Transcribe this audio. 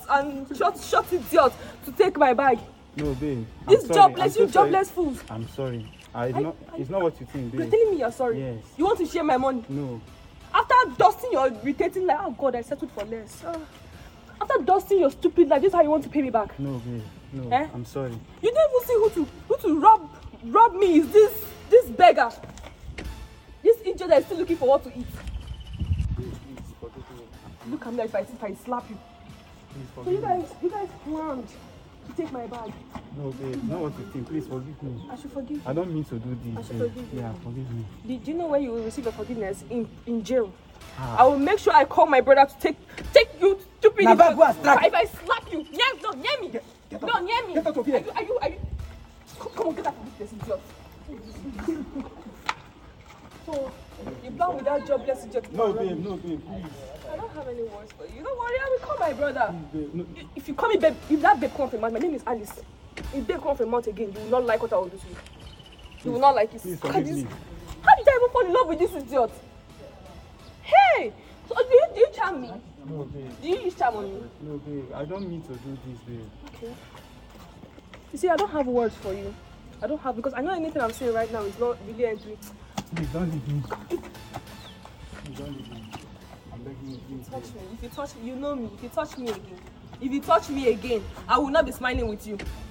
and short idiot to take my bag. No, babe. This jobless, you jobless fools. I'm sorry. It's not what you think, babe. You're telling me you're sorry? Yes. You want to share my money? No. After dusting your irritating life, oh God, I settled for less. After dusting your stupid life, this is how you want to pay me back? No, babe. No, I'm sorry. You don't even see who to rob me. Is this beggar? This idiot that is still looking for what to eat. Please, forgive me. Look at me like if I slap you. Please So forgive me. you guys planned to take my bag. No, babe. It's not what you think. Please forgive me. I should forgive you. I don't mean to do this. I should forgive you. Yeah, forgive me. Did you know where you will receive your forgiveness? In jail. Ah. I will make sure I call my brother to take you stupid. Now back, go and strike. If I slap you, near me. No, near me. Get out of here. Are you? Come on, get out of this place, idiot. So you plan with that jobless idiot. No, babe. Please. I don't have any words for you. You don't worry, I will call my brother. Babe, no. If you call me babe, if that babe comes from my name is Alice. If babe comes from again, you will not like what I will do to you. You will not like it. Please forgive me. How did I even fall in love with this idiot? Hey! So do you charm me? No, babe. Do you use charm on me? No, babe. I don't mean to do this, babe. Okay. You see, I don't have words for you. I don't have, because I know anything I'm saying right now is not really entering. Please don't leave me. Please don't leave me. I'm begging you, please. Touch me. If you touch me, you know me. If you touch me again, I will not be smiling with you.